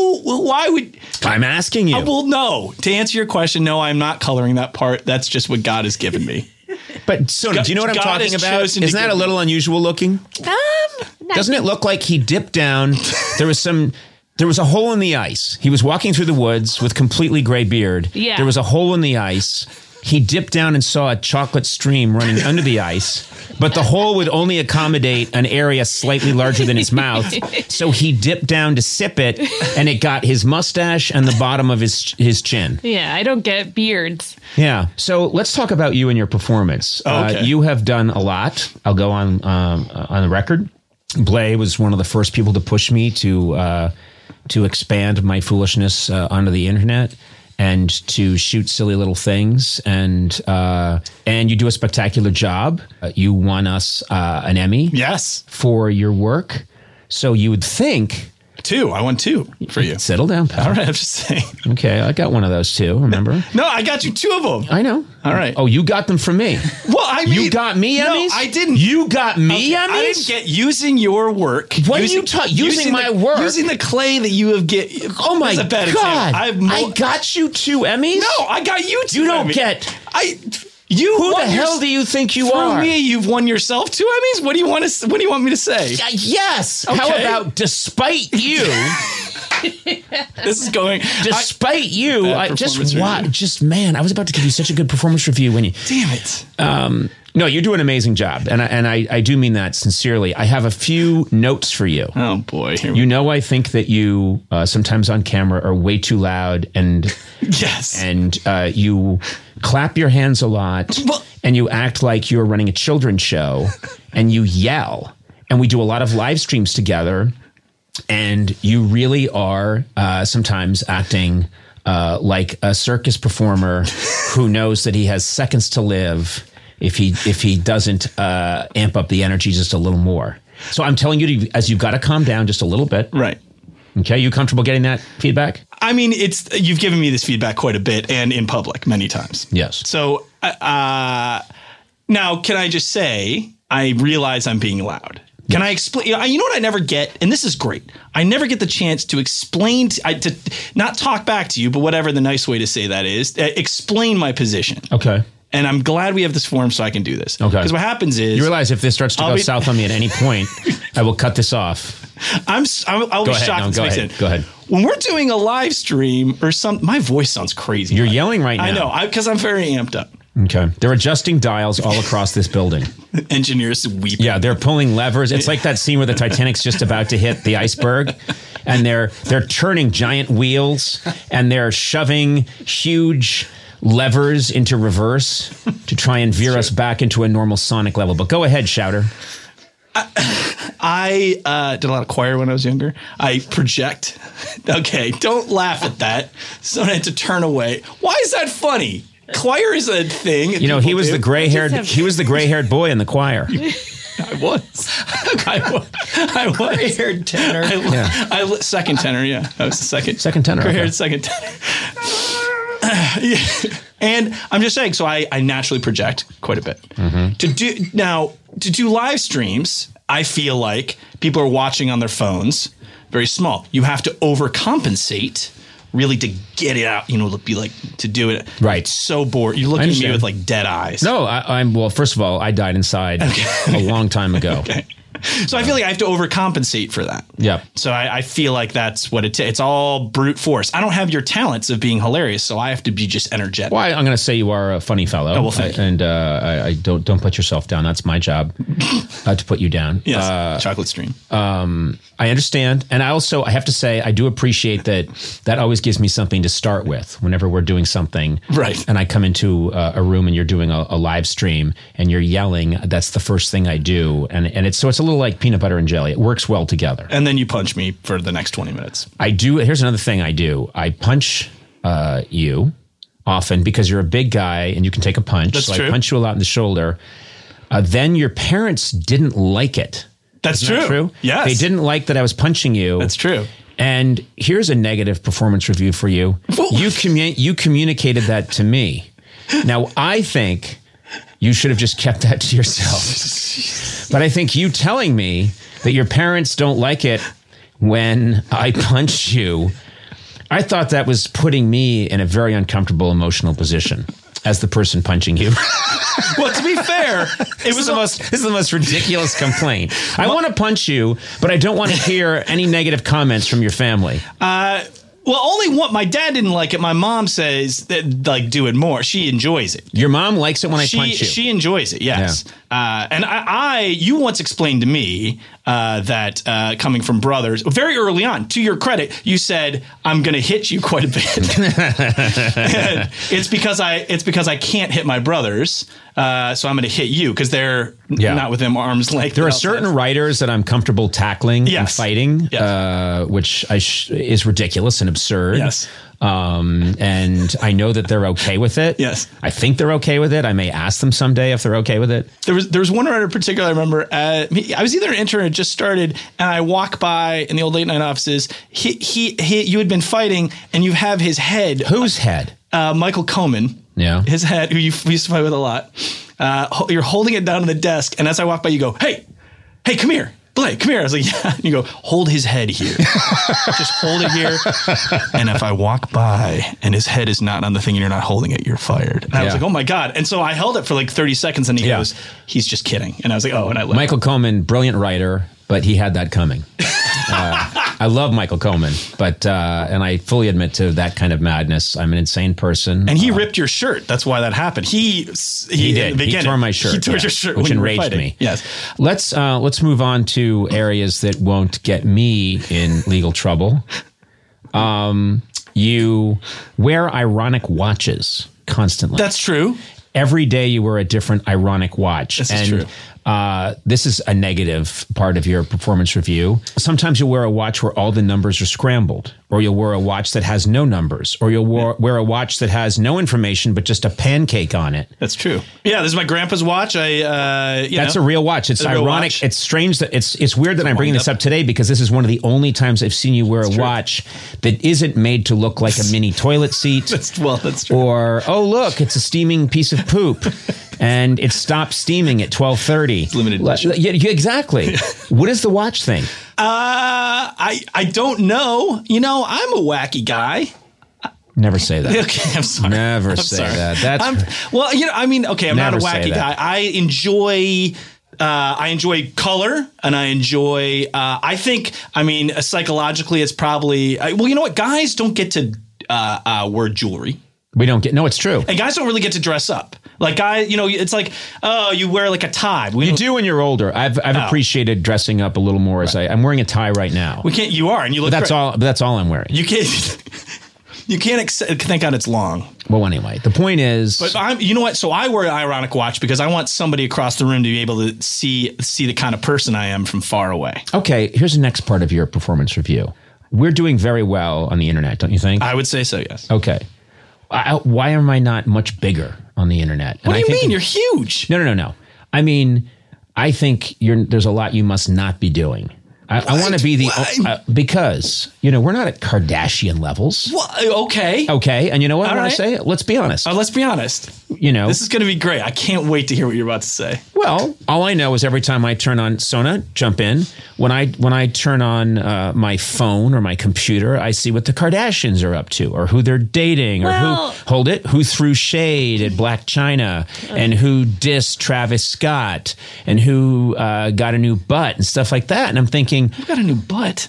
Why would... I'm asking you. Well, no. To answer your question, no, I'm not coloring that part. That's just what God has given me. But so, do you know what I'm talking about? Isn't that a little unusual looking? Doesn't it look like he dipped down? There was a hole in the ice. He was walking through the woods with completely gray beard. Yeah. There was a hole in the ice. He dipped down and saw a chocolate stream running under the ice, but the hole would only accommodate an area slightly larger than his mouth. So he dipped down to sip it, and it got his mustache and the bottom of his chin. Yeah, I don't get beards. Yeah. So let's talk about you and your performance. Okay. You have done a lot. I'll go on the record. Blay was one of the first people to push me to expand my foolishness onto the internet and to shoot silly little things. And you do a spectacular job. You won us an Emmy. Yes. For your work. So you would think... 2. I won 2 for you. Settle down, pal. All right, I'm just saying. Okay, I got one of those too, remember? No, I got you 2 of them. I know. All right. Oh, you got them from me. Well, I mean... You got me Emmys? No, I didn't. You got me Emmys? I didn't get using your work. What are you talking? Using my work? Using the clay that you have get. Oh my God. I got you 2 Emmys? No, I got you 2 You don't Emmys. get... Who the hell do you think you are? For me, you've won yourself 2 Emmys? What do you want me to say? Yes. Okay. How about despite you? This is going... Despite you, I was about to give you such a good performance review when you... Damn it. No, you do an amazing job, and I do mean that sincerely. I have a few notes for you. Oh, boy. I think that you sometimes on camera are way too loud, and yes, and you clap your hands a lot, and you act like you're running a children's show, and you yell, and we do a lot of live streams together, and you really are sometimes acting like a circus performer who knows that he has seconds to live if he doesn't amp up the energy just a little more. So I'm telling you, as you've got to calm down just a little bit. Right. Okay. You comfortable getting that feedback? I mean, you've given me this feedback quite a bit and in public many times. Yes. So now, can I just say, I realize I'm being loud. Can I explain? You know what I never get? And this is great. I never get the chance to explain, to not talk back to you, but whatever the nice way to say that is, explain my position. Okay. And I'm glad we have this forum so I can do this. Okay. Because what happens is... You realize if this starts to go south on me at any point, I will cut this off. I'll be shocked. No, go ahead. When we're doing a live stream or something, my voice sounds crazy. You're yelling right now. I know, because I'm very amped up. Okay. They're adjusting dials all across this building. Engineers weeping. Yeah, they're pulling levers. It's like that scene where the Titanic's just about to hit the iceberg, and they're turning giant wheels, and they're shoving huge levers into reverse to try and veer us back into a normal sonic level. But go ahead, Shouter. I did a lot of choir when I was younger. I project. Okay, don't laugh at that. So I had to turn away. Why is that funny? Choir is a thing. You know, he was the gray-haired boy in the choir. I was gray-haired tenor. Second tenor, yeah. I was the second tenor. Gray-haired second tenor. Yeah. And I'm just saying, so I naturally project quite a bit. Mm-hmm. To do live streams, I feel like people are watching on their phones, very small. You have to overcompensate really to get it out, to do it. Right. It's so bored. You look at me with like dead eyes. No, well, first of all, I died inside a long time ago. Okay. So I feel like I have to overcompensate for that. Yeah. So I feel like that's what it's all brute force. I don't have your talents of being hilarious, so I have to be just energetic. Well, I'm going to say you are a funny fellow. Oh, well, thank you. And I don't put yourself down. That's my job to put you down. Yes, chocolate stream. I understand. And I have to say, I do appreciate that always gives me something to start with whenever we're doing something. Right. And I come into a room and you're doing a live stream and you're yelling. That's the first thing I do. And it's a little like peanut butter and jelly. It works well together. And then you punch me for the next 20 minutes. I do. Here's another thing I do. I punch you often because you're a big guy and you can take a punch. That's so true. I punch you a lot in the shoulder. Then your parents didn't like it. That's Isn't that true. Yes. They didn't like that I was punching you. That's true. And here's a negative performance review for you. You communicated that to me. Now, I think you should have just kept that to yourself. But I think you telling me that your parents don't like it when I punch you, I thought that was putting me in a very uncomfortable emotional position as the person punching you. Well, to be fair, this is the most ridiculous complaint. I want to punch you, but I don't want to hear any negative comments from your family. Well, only one. My dad didn't like it. My mom says that, do it more. She enjoys it. Your mom likes it when I punch you. She enjoys it, yes. Yeah. And you once explained to me that coming from brothers, very early on, to your credit, you said, I'm going to hit you quite a bit. It's because I can't hit my brothers, so I'm going to hit you because they're not within arm's length. There are certain writers that I'm comfortable tackling and fighting, which is ridiculous and absurd. Yes. And I know that they're okay with it. Yes. I think they're okay with it. I may ask them someday if they're okay with it. There was one writer in particular I remember. I was either an intern or just started, and I walk by in the old late night offices. You had been fighting, and you have his head. Whose head? Michael Coman. Yeah. His head, who you used to fight with a lot. You're holding it down on the desk, and as I walk by, you go, hey, come here. Blake, come here. I was like, yeah. And you go, hold his head here. Just hold it here. And if I walk by and his head is not on the thing and you're not holding it, you're fired. And I was like, oh my God. And so I held it for like 30 seconds and he goes, he's just kidding. And I was like, oh, and I left. Michael Coman, brilliant writer, but he had that coming. I love Michael Coman, but and I fully admit to that kind of madness. I'm an insane person. And he ripped your shirt. That's why that happened. He did. He tore my shirt. He tore your shirt, which enraged me. Yes. Let's move on to areas that won't get me in legal trouble. You wear ironic watches constantly. That's true. Every day you wear a different ironic watch. This is true. This is a negative part of your performance review. Sometimes you'll wear a watch where all the numbers are scrambled, or you'll wear a watch that has no numbers, or you'll wear a watch that has no information but just a pancake on it. That's true. Yeah, this is my grandpa's watch. That's a real watch. It's ironic. Watch. It's strange that it's weird that I'm bringing this up today because this is one of the only times I've seen you wear a watch that isn't made to look like a mini toilet seat. That's true. Or, oh, look, it's a steaming piece of poop. And it stopped steaming at 12:30. It's limited edition. Yeah, exactly. What is the watch thing? I don't know. I'm a wacky guy. Never say that. Okay, I'm sorry. Never say that. That's I'm not a Never say wacky guy. that. I enjoy color, and I enjoy. I think. I mean, psychologically, it's probably. Well, you know what? Guys don't get to wear jewelry. We don't get. No, it's true. And guys don't really get to dress up. Like guys, it's like, oh, you wear like a tie. You do when you're older. I've appreciated dressing up a little more as I'm wearing a tie right now. We can't. You are, and you look. But that's all I'm wearing. You can't. You can't thank God it's long. Well, anyway, the point is. But you know what? So I wear an ironic watch because I want somebody across the room to be able to see the kind of person I am from far away. Okay, here's the next part of your performance review. We're doing very well on the internet, don't you think? I would say so, yes. Okay. Why am I not much bigger on the internet? What do you mean? You're huge. No. I mean, I think there's a lot you must not be doing. I want to be because, we're not at Kardashian levels. Well, okay. Okay. And you know what I want to say? Let's be honest. Let's be honest. This is going to be great. I can't wait to hear what you're about to say. Well, all I know is every time I turn on Sona, jump in. When I turn on my phone or my computer, I see what the Kardashians are up to, or who they're dating, or who threw shade at Blac Chyna, and who dissed Travis Scott, and who got a new butt and stuff like that. And I'm thinking, who got a new butt?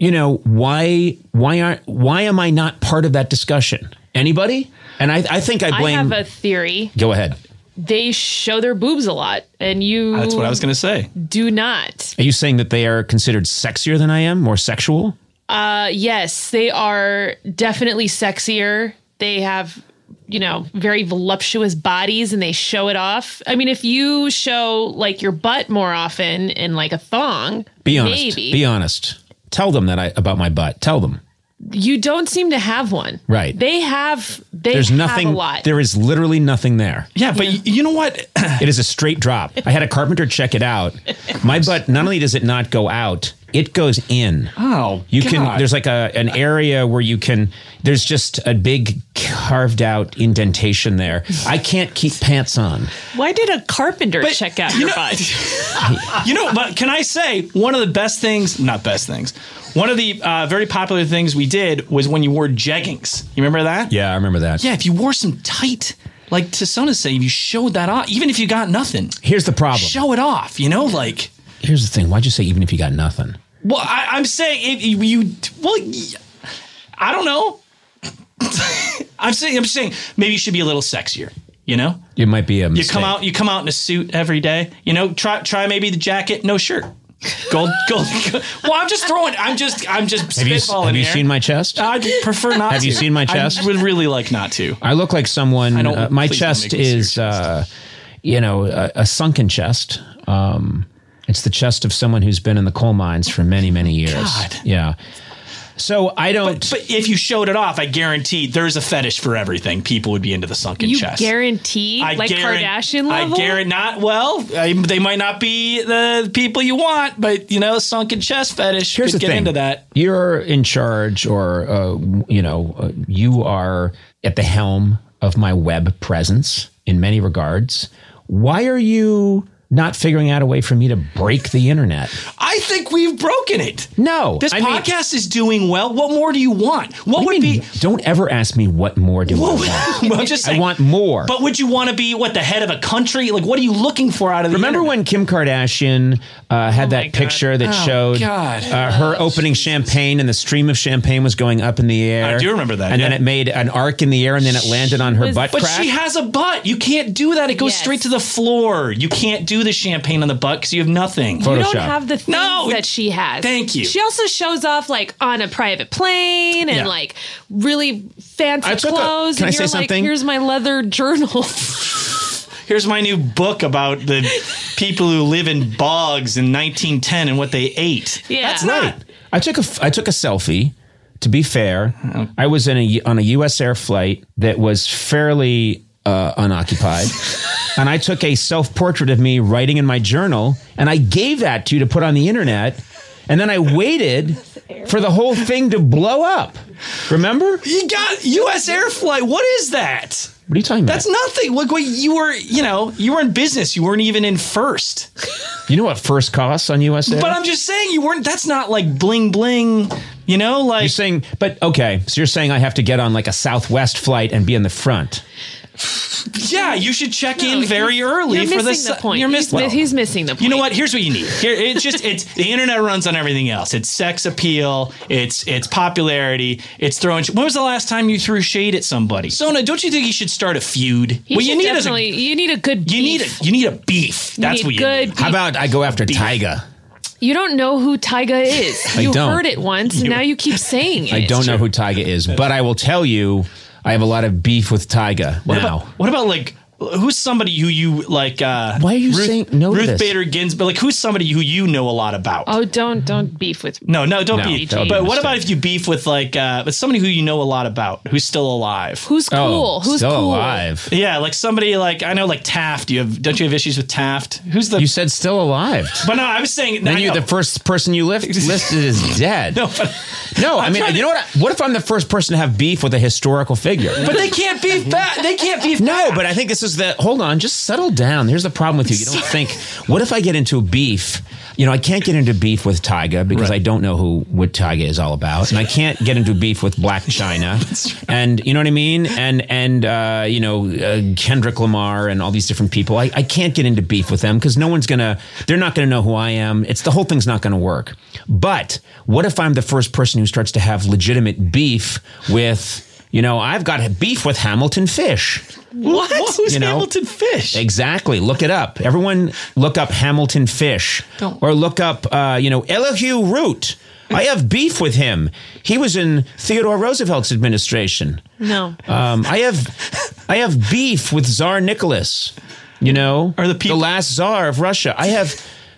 Why am I not part of that discussion? Anybody? And I think I blame. I have a theory. Go ahead. They show their boobs a lot, and you. That's what I was going to say. Do not. Are you saying that they are considered sexier than I am, more sexual? Yes, they are definitely sexier. They have, very voluptuous bodies, and they show it off. I mean, if you show like your butt more often in like a thong, be honest. Maybe. Be honest. Tell them about my butt. Tell them. You don't seem to have one. Right. There's nothing. Have a lot. There is literally nothing there. Yeah, but you know what? It is a straight drop. I had a carpenter check it out. My butt, not only does it not go out, it goes in. Oh, there's like an area where there's just a big carved out indentation there. I can't keep pants on. Why did a carpenter check out your butt? But can I say one of the best things, not best things, one of the very popular things we did was when you wore jeggings. You remember that? Yeah, I remember that. Yeah, if you wore some tight, like to Sona's saying, if you showed that off, even if you got nothing. Here's the problem. Show it off, Here's the thing. Why'd you say even if you got nothing? Well, I'm saying I don't know. I'm saying maybe you should be a little sexier. It might be a mistake. You come out in a suit every day. Try maybe the jacket, no shirt. Gold. Well, I'm just spitballing. Have you seen my chest? I'd prefer not to. Have you seen my chest? I would really like not to. I look like someone. My chest is, a sunken chest. It's the chest of someone who's been in the coal mines for many, many years. God. Yeah. So I don't. But if you showed it off, I guarantee there's a fetish for everything. People would be into the sunken chest. You guarantee? Kardashian level? I guarantee not. Well, they might not be the people you want, but sunken chest fetish. Here's could the get thing. into that. You're in charge, or you are at the helm of my web presence in many regards. Why are you not figuring out a way for me to break the internet? I think we've broken it. No. This podcast is doing well. What more do you want? What would be? Don't ever ask me what more do I want. Well, I'm just saying, I want more. But would you want to be the head of a country? Like, what are you looking for out of the Remember internet? when Kim Kardashian had that picture that showed her opening champagne, and the stream of champagne was going up in the air? I do remember that. And then it made an arc in the air, and then it landed on her butt crack. But she has a butt. You can't do that. It goes straight to the floor. You can't do the champagne on the butt because you have nothing. You don't have the things that she has. Thank you. She also shows off on a private plane and really fancy clothes. Can I say something? Here's my leather journal. Here's my new book about the people who live in bogs in 1910 and what they ate. Yeah. That's not. I took a selfie. To be fair, I was on a U.S. Air flight that was fairly unoccupied. And I took a self-portrait of me writing in my journal, and I gave that to you to put on the internet. And then I waited for the whole thing to blow up. Remember? You got U.S. Air Flight. What is that? What are you talking about? That's nothing. Look, you were in business. You weren't even in first. You know what first costs on U.S. Air? But I'm just saying, that's not like bling bling You know, like You're saying, but okay, so you're saying I have to get on like a Southwest flight and be in the front. yeah, you should check in very early You're for missing the point. You're He's missing the point. You know what? Here's what you need. It's the internet runs on everything else. It's sex appeal. It's popularity. It's throwing. When was the last time you threw shade at somebody? Sona, don't you think you should start a feud? You need a good beef. You need a beef. That's what you need. How about I go after Tyga? You don't know who Tyga is. You don't. heard it once, and now you keep saying it. I don't know who Tyga is, but I will tell you, I have a lot of beef with Tyga now. What about like who's somebody who you like? Why are you saying no to Ruth this? Bader Ginsburg? Like who's somebody who you know a lot about? Oh, don't beef with. No, don't beef. that would be But a what mistake. about if you beef with like with somebody who you know a lot about, who's still alive? Who's cool? Who's still cool? alive? Yeah, like somebody like I know like Taft. Don't you have issues with Taft? Who's the? You said still alive. But no, I was saying. Then I know. the first person you listed is dead. No, I mean, you know what? What if I'm the first person to have beef with a historical figure? But they can't beef back. They can't beef. No, but I think this is the. Hold on, just settle down. Here's the problem with you. You don't think. What if I get into a beef? You know, I can't get into beef with Tyga because I don't know what Tyga is all about, and I can't get into beef with Black China, and you know what I mean, and Kendrick Lamar and all these different people. I can't get into beef with them because they're not gonna know who I am. The whole thing's not gonna work. But what if I'm the first person who starts to have legitimate beef with? I've got beef with Hamilton Fish. What? Who's Hamilton Fish? Exactly. Look it up. Everyone look up Hamilton Fish. Or look up, Elihu Root. I have beef with him. He was in Theodore Roosevelt's administration. No. I have beef with Tsar Nicholas, or the last Tsar of Russia. I have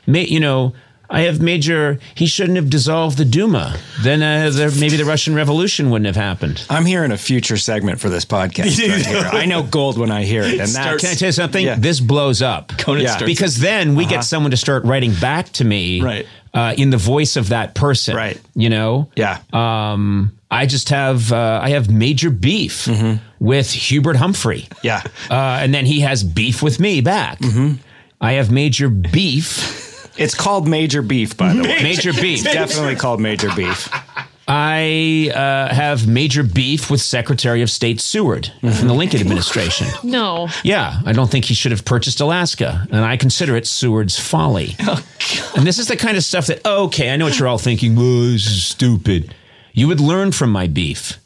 he shouldn't have dissolved the Duma. Then maybe the Russian Revolution wouldn't have happened. I'm hearing a future segment for this podcast right here. I know gold when I hear it. And Can I tell you something? Yeah. This blows up. Because then we get someone to start writing back to me in the voice of that person. Right. Yeah. I just have major beef with Hubert Humphrey. Yeah. And then he has beef with me back. I have major beef. It's called Major Beef, by the way. Major beef. It's definitely called Major Beef. I have major beef with Secretary of State Seward from the Lincoln administration. No. Yeah, I don't think he should have purchased Alaska, and I consider it Seward's folly. And this is the kind of stuff that, okay, I know what you're all thinking. This is stupid. You would learn from my beef.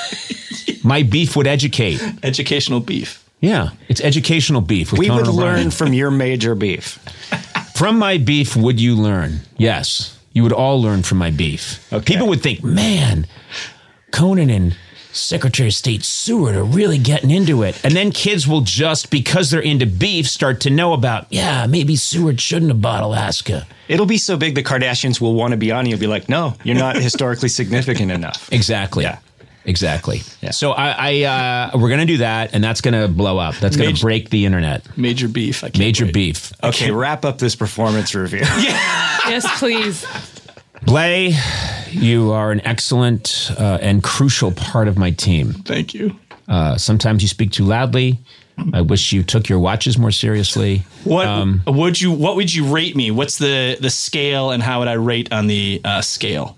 My beef would educate. Educational beef. Yeah, it's educational beef. We Conan would O'Brien. learn from your major beef. From my beef, would you learn? Yes, you would all learn from my beef. Okay. People would think, man, Conan and Secretary of State Seward are really getting into it. And then kids will just, because they're into beef, start to know about, maybe Seward shouldn't have bought Alaska. It'll be so big the Kardashians will want to be on you. You'll be like, no, you're not historically significant enough. Exactly. Yeah. Exactly. Yeah. So we're going to do that, and that's going to blow up. That's going to break the internet. Major beef. I can't Major wait. beef. Okay, wrap up this performance review. Yes, please. Blay, you are an excellent and crucial part of my team. Thank you. Sometimes you speak too loudly. I wish you took your watches more seriously. What would you rate me? What's the scale, and how would I rate on the scale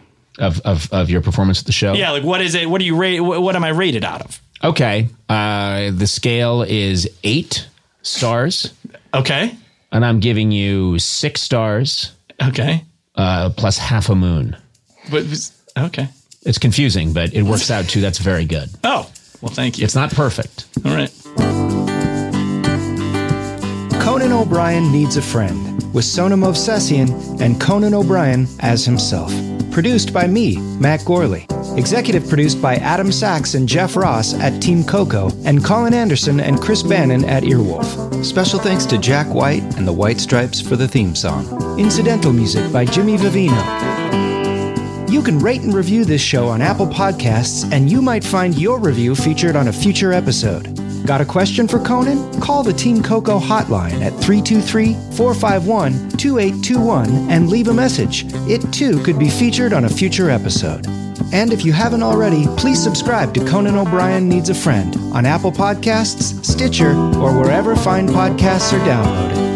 of your performance at the show? Yeah, like what is it? What do you rate? What am I rated out of? Okay, the scale is 8 stars. Okay, and I'm giving you 6 stars. Okay, plus half a moon. Okay, it's confusing, but it works out too. That's very good. Oh, well, thank you. It's not perfect. All right. Conan O'Brien Needs a Friend, with Sona Movsesian and Conan O'Brien as himself. Produced by me, Matt Gorley. Executive produced by Adam Sachs and Jeff Ross at Team Coco, and Colin Anderson and Chris Bannon at Earwolf. Special thanks to Jack White and the White Stripes for the theme song. Incidental music by Jimmy Vivino. You can rate and review this show on Apple Podcasts, and you might find your review featured on a future episode. Got a question for Conan? Call the Team Coco hotline at 323-451-2821 and leave a message. It too could be featured on a future episode. And if you haven't already, please subscribe to Conan O'Brien Needs a Friend on Apple Podcasts, Stitcher, or wherever fine podcasts are downloaded.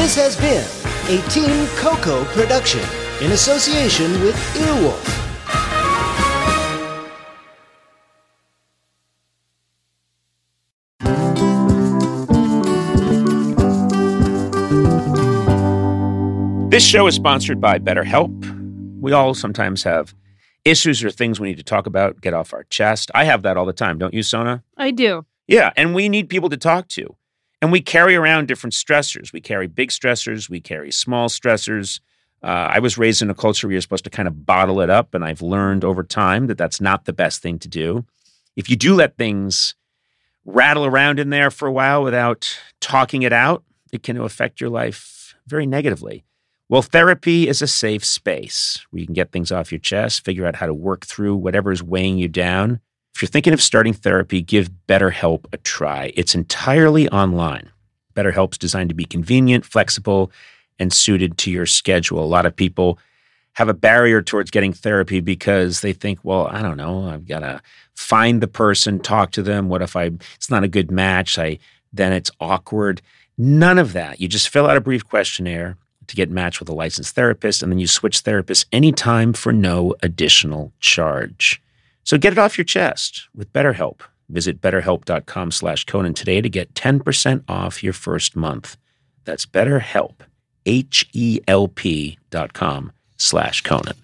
This has been a Team Coco production in association with Earwolf. This show is sponsored by BetterHelp. We all sometimes have issues or things we need to talk about, get off our chest. I have that all the time, don't you, Sona? I do. Yeah, and we need people to talk to. And we carry around different stressors. We carry big stressors. We carry small stressors. I was raised in a culture where you're supposed to kind of bottle it up, and I've learned over time that that's not the best thing to do. If you do let things rattle around in there for a while without talking it out, it can affect your life very negatively. Well, therapy is a safe space where you can get things off your chest, figure out how to work through whatever is weighing you down. If you're thinking of starting therapy, give BetterHelp a try. It's entirely online. BetterHelp's designed to be convenient, flexible, and suited to your schedule. A lot of people have a barrier towards getting therapy because they think, well, I don't know, I've got to find the person, talk to them. What if it's not a good match? Then it's awkward. None of that. You just fill out a brief questionnaire to get matched with a licensed therapist, and then you switch therapists anytime for no additional charge. So get it off your chest with BetterHelp. Visit BetterHelp.com/Conan today to get 10% off your first month. That's BetterHelp, HELP.com/Conan.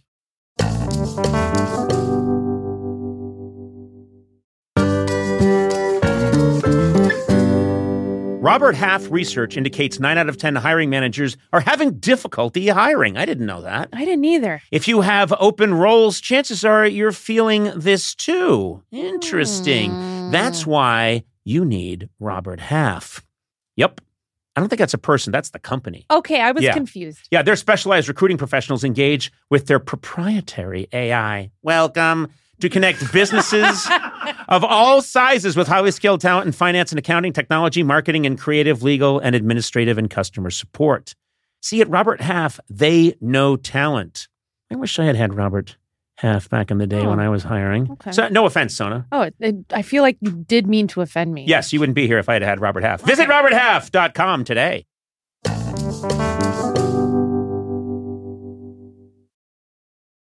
Robert Half research indicates 9 out of 10 hiring managers are having difficulty hiring. I didn't know that. I didn't either. If you have open roles, chances are you're feeling this too. Interesting. That's why you need Robert Half. Yep. I don't think that's a person. That's the company. Okay, I was confused. Yeah, their specialized recruiting professionals engage with their proprietary AI. Welcome to connect businesses of all sizes with highly skilled talent in finance and accounting, technology, marketing, and creative, legal, and administrative and customer support. See, at Robert Half, they know talent. I wish I had Robert Half back in the day when I was hiring. Okay. So, no offense, Sona. Oh, I feel like you did mean to offend me. Yes, you wouldn't be here if I had Robert Half. Visit RobertHalf.com today.